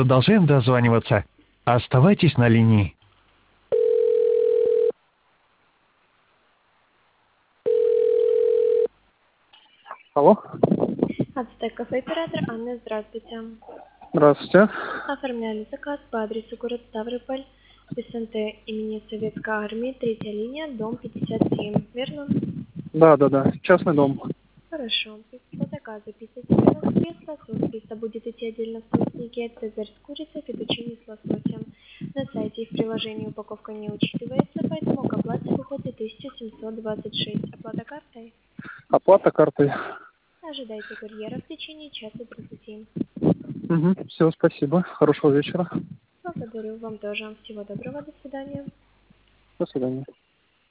Продолжаем дозваниваться. Оставайтесь на линии. Алло. Ацтек кафе оператор Анна, здравствуйте. Здравствуйте. Оформляли заказ по адресу город Ставрополь, СНТ имени Советской Армии, 3-я линия, дом 57, верно? Да. Частный дом. Хорошо. По заказу пицца без лосось. Пицца будет идти отдельно в соуснике, цезарь с курицей, фетучини с лососем. На сайте и в приложении упаковка не учитывается, поэтому к оплате выходит 1726. Оплата картой. Оплата картой. Ожидайте курьера в течение часа 30. Угу. Все, спасибо. Хорошего вечера. Благодарю, вам тоже. Всего доброго, до свидания. До свидания.